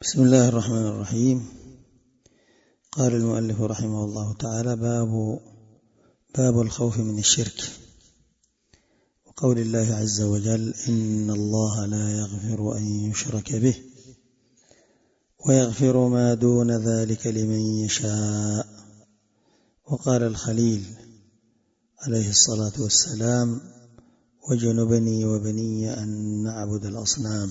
بسم الله الرحمن الرحيم. قال المؤلف رحمه الله تعالى: باب الخوف من الشرك، وقول الله عز وجل: إن الله لا يغفر أن يشرك به ويغفر ما دون ذلك لمن يشاء. وقال الخليل عليه الصلاة والسلام: وجنبني وبني أن نعبد الأصنام.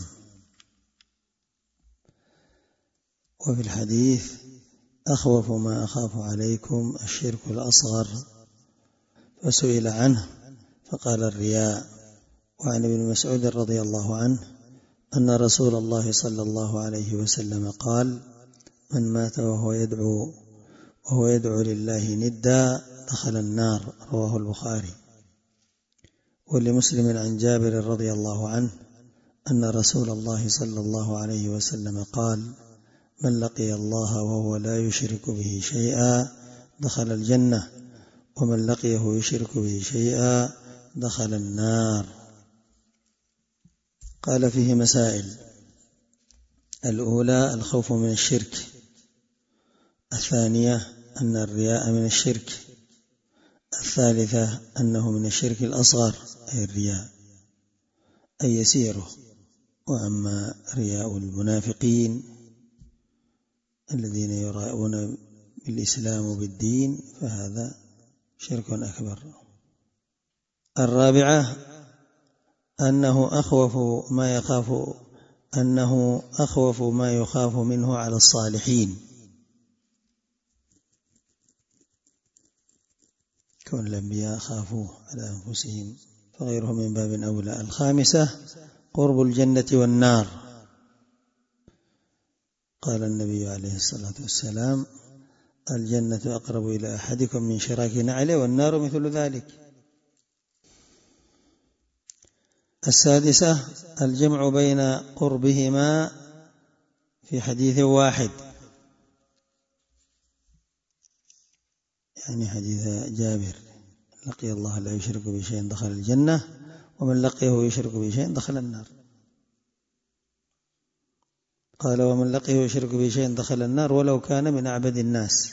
وفي الحديث: أخوف ما أخاف عليكم الشرك الأصغر، فسئل عنه فقال: الرياء. وعن ابن مسعود رضي الله عنه أن رسول الله صلى الله عليه وسلم قال: من مات وهو يدعو لله ندا دخل النار. رواه البخاري. ولمسلم عن جابر رضي الله عنه أن رسول الله صلى الله عليه وسلم قال: من لقي الله وهو لا يشرك به شيئا دخل الجنة، ومن لقيه يشرك به شيئا دخل النار. قال: فيه مسائل: الأولى الخوف من الشرك، الثانية أن الرياء من الشرك، الثالثة أنه من الشرك الأصغر أي الرياء أي يسيره. وأما رياء المنافقين الذين يراءون بالإسلام وبالدين فهذا شرك أكبر. الرابعة أنه أخوف ما يخاف منه على الصالحين، كون الأنبياء خافوه على أنفسهم فغيرهم من باب أولى. الخامسة قرب الجنة والنار. قال النبي عليه الصلاة والسلام: الجنة أقرب إلى أحدكم من شراك نعله، والنار مثل ذلك. السادسة الجمع بين قربهما في حديث واحد، يعني حديث جابر: لقي الله لا يشرك بشيء دخل الجنة، ومن لقيه يشرك بشيء دخل النار. قال: ومن لقيه يشرك بشيء دخل النار ولو كان من أعبد الناس.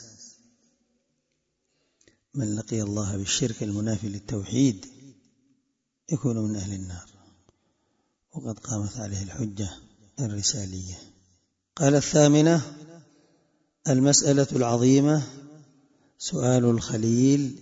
من لقي الله بالشرك المنافي للتوحيد يكون من أهل النار، وقد قامت عليه الحجة الرسالية. قال: الثامنة المسألة العظيمة سؤال الخليل،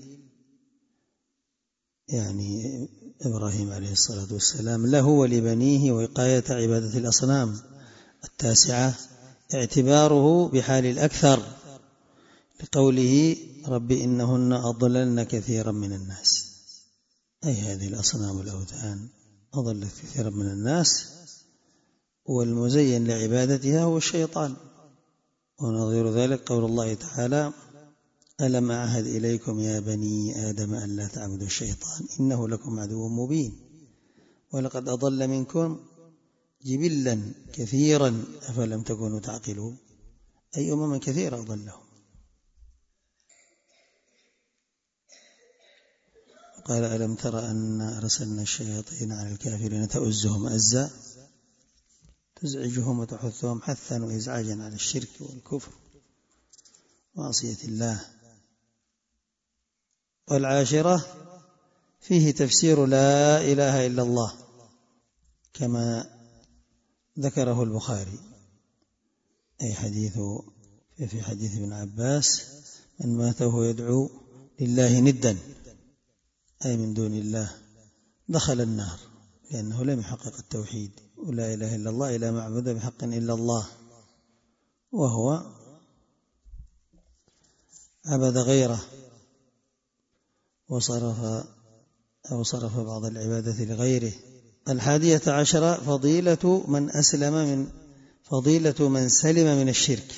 يعني إبراهيم عليه الصلاة والسلام، له ولبنيه وقاية عبادة الأصنام. التاسعة اعتباره بحال الأكثر، لقوله: رب إنهن أضللن كثيرا من الناس، أي هذه الأصنام والأوثان أضلت كثيرا من الناس، والمزين لعبادتها هو الشيطان. ونظير ذلك قول الله تعالى: ألم أعهد إليكم يا بني آدم أن لا تعبدوا الشيطان إنه لكم عدو مبين ولقد أضل منكم جبلا كثيرا أفلم تكونوا تعقلون، أي أمم كثيرة أضلهم. قال: ألم تر أن أرسلنا الشياطين على الكافرين تؤزهم أزا، تزعجهم وتحثهم حثا وإزعاجا على الشرك والكفر ومعصية الله. والعاشرة فيه تفسير لا إله إلا الله كما ذكره البخاري، أي في حديث ابن عباس: من مات وهو يدعو لله ندا أي من دون الله دخل النار، لأنه لم يحقق التوحيد، ولا إله إلا الله لا معبود بحق إلا الله، وهو عبد غيره وصرف بعض العبادة لغيره. 11 فضيلة من سلم من الشرك،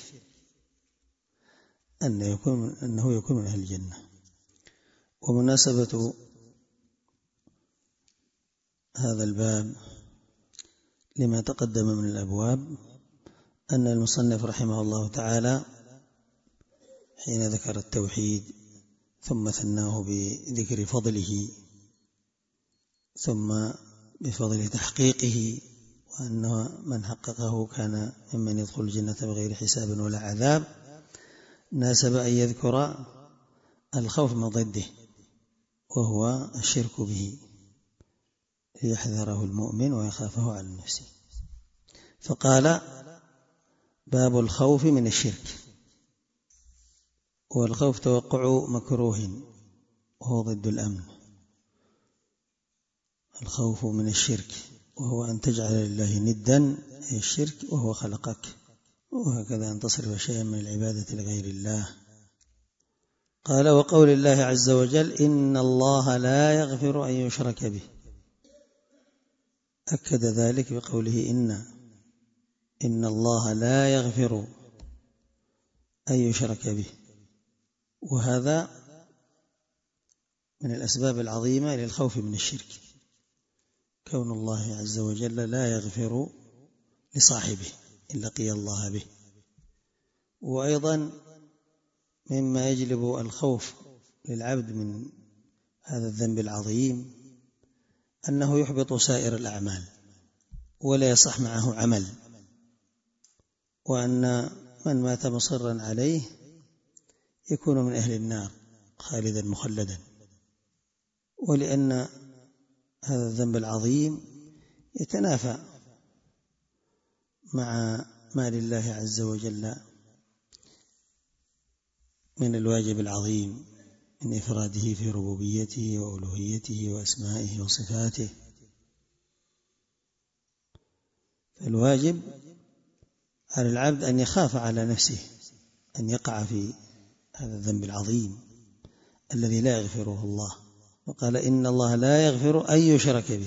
أنه يكون من أهل الجنة. ومناسبة هذا الباب لما تقدم من الأبواب أن المصنف رحمه الله تعالى حين ذكر التوحيد ثم ثناه بذكر فضله، ثم بفضل تحقيقه وأن من حققه كان ممن يدخل الجنة بغير حساب ولا عذاب، ناسب أن يذكر الخوف من ضده وهو الشرك به ليحذره المؤمن ويخافه على نفسه. فقال: باب الخوف من الشرك. والخوف توقع مكروه وهو ضد الأمن. الخوف من الشرك وهو أن تجعل لله ندا، أي الشرك، وهو خلقك، وهكذا أن تصرف شيئا من العبادة لغير الله. قال: وقول الله عز وجل: إن الله لا يغفر أن يشرك به. أكد ذلك بقوله إن الله لا يغفر أن يشرك به، وهذا من الأسباب العظيمة للخوف من الشرك، كون الله عز وجل لا يغفر لصاحبه إن لقي الله به. وأيضا مما يجلب الخوف للعبد من هذا الذنب العظيم أنه يحبط سائر الأعمال ولا يصح معه عمل، وأن من مات مصرا عليه يكون من أهل النار خالدا مخلدا. ولأن هذا الذنب العظيم يتنافى مع ما لله عز وجل من الواجب العظيم من إفراده في ربوبيته وألوهيته وأسمائه وصفاته. فالواجب على العبد أن يخاف على نفسه أن يقع في هذا الذنب العظيم الذي لا يغفره الله. وقال: إن الله لا يغفر أن يشرك به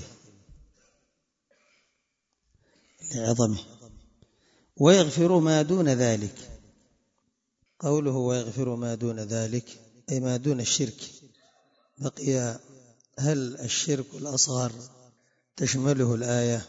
لعظمه، ويغفر ما دون ذلك. قوله ويغفر ما دون ذلك أي ما دون الشرك. بقي هل الشرك الأصغر تشمله الآية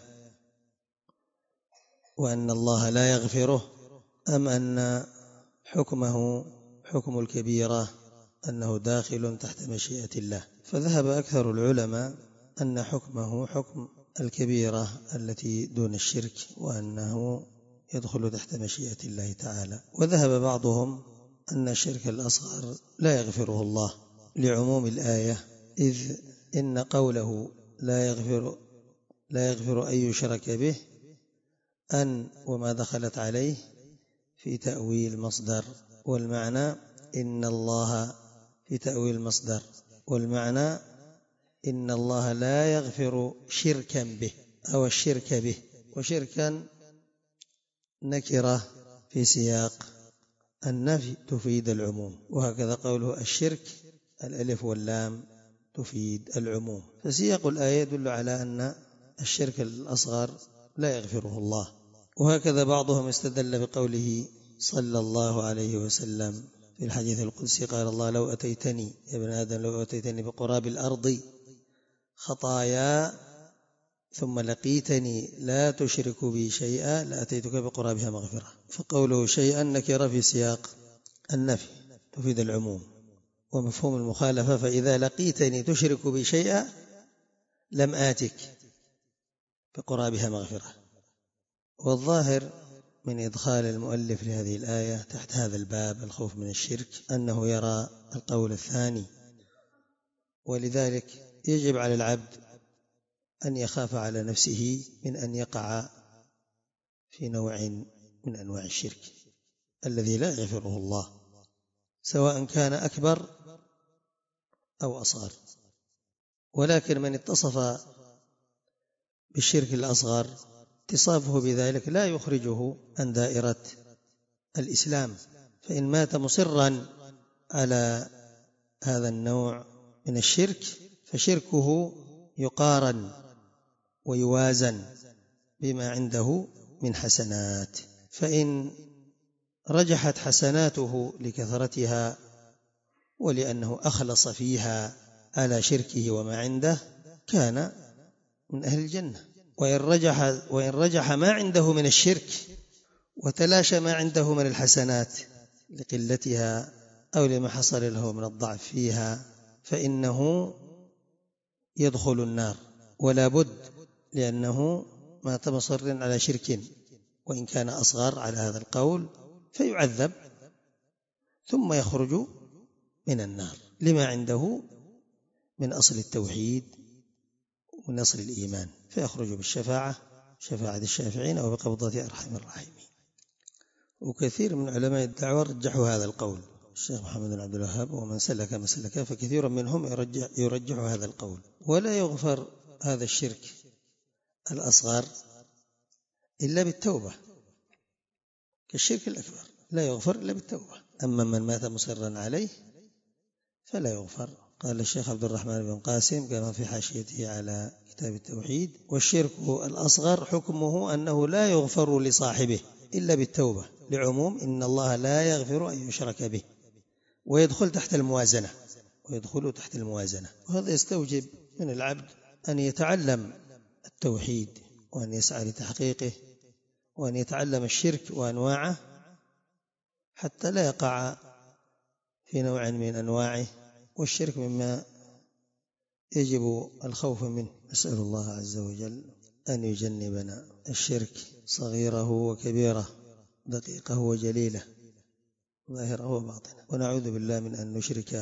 وأن الله لا يغفره، أم أن حكمه حكم الكبيرة أنه داخل تحت مشيئة الله؟ فذهب أكثر العلماء أن حكمه حكم الكبيرة التي دون الشرك، وأنه يدخل تحت مشيئة الله تعالى. وذهب بعضهم أن الشرك الأصغر لا يغفره الله لعموم الآية، إذ إن قوله لا يغفر أن يشرك به أن وما دخلت عليه في تأويل مصدر، والمعنى إن الله في تأويل مصدر، والمعنى إن الله لا يغفر شركا به أو الشرك به. وشركا نكرة في سياق النفي تفيد العموم، وهكذا قوله الشرك الألف واللام تفيد العموم. فسياق الآية يدل على أن الشرك الأصغر لا يغفره الله. وهكذا بعضهم استدل بقوله صلى الله عليه وسلم في الحديث القدسي: قال الله: لو أتيتني يا ابن آدم لو أتيتني بقراب الأرض خطايا ثم لقيتني لا تشرك بي شيئا لأتيتك بقرابها مغفرة. فقوله شيئا نكر في سياق النفي تفيد العموم. ومفهوم المخالفة: فإذا لقيتني تشرك بي شيئا لم آتك بقرابها مغفرة. والظاهر من إدخال المؤلف لهذه الآية تحت هذا الباب الخوف من الشرك أنه يرى القول الثاني، ولذلك يجب على العبد أن يخاف على نفسه من أن يقع في نوع من أنواع الشرك الذي لا يغفره الله، سواء كان أكبر أو أصغر. ولكن من اتصف بالشرك الأصغر اتصافه بذلك لا يخرجه عن دائرة الإسلام، فإن مات مصرا على هذا النوع من الشرك فشركه يقارن ويوازن بما عنده من حسنات، فإن رجحت حسناته لكثرتها ولأنه أخلص فيها على شركه وما عنده كان من أهل الجنة. وإن رجح ما عنده من الشرك وتلاشى ما عنده من الحسنات لقلتها أو لما حصل له من الضعف فيها فإنه يدخل النار ولا بد، لأنه مات مصر على شرك وإن كان أصغر على هذا القول فيعذب ثم يخرج من النار لما عنده من أصل التوحيد ومن أصل الإيمان، فيخرج بالشفاعة، شفاعة الشافعين، أو بقبضة أرحم الراحمين. وكثير من علماء الدعوة رجحوا هذا القول، الشيخ محمد بن عبد الوهاب ومن سلك مسلكه، فكثير منهم يرجح هذا القول. ولا يغفر هذا الشرك الأصغر إلا بالتوبة، كالشرك الأكبر لا يغفر إلا بالتوبة. أما من مات مصرا عليه فلا يغفر. قال الشيخ عبد الرحمن بن قاسم كما في حاشيته على كتاب التوحيد: والشرك الأصغر حكمه أنه لا يغفر لصاحبه إلا بالتوبة، لعموم إن الله لا يغفر أن يشرك به، ويدخل تحت الموازنة، وهذا يستوجب من العبد أن يتعلم التوحيد وأن يسعى لتحقيقه وأن يتعلم الشرك وأنواعه حتى لا يقع في نوع من أنواعه، والشرك مما يجب الخوف منه. نسأل الله عز وجل أن يجنبنا الشرك صغيره وكبيره، دقيقه وجليله، ظاهره وباطنه، ونعوذ بالله من أن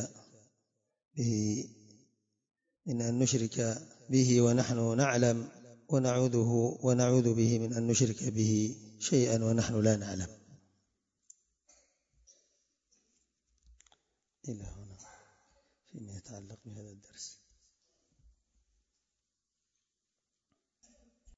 نشرك به ونحن نعلم، ونعوذ به من أن نشرك به شيئا ونحن لا نعلم. إلى هنا فيما يتعلق بهذا الدرس.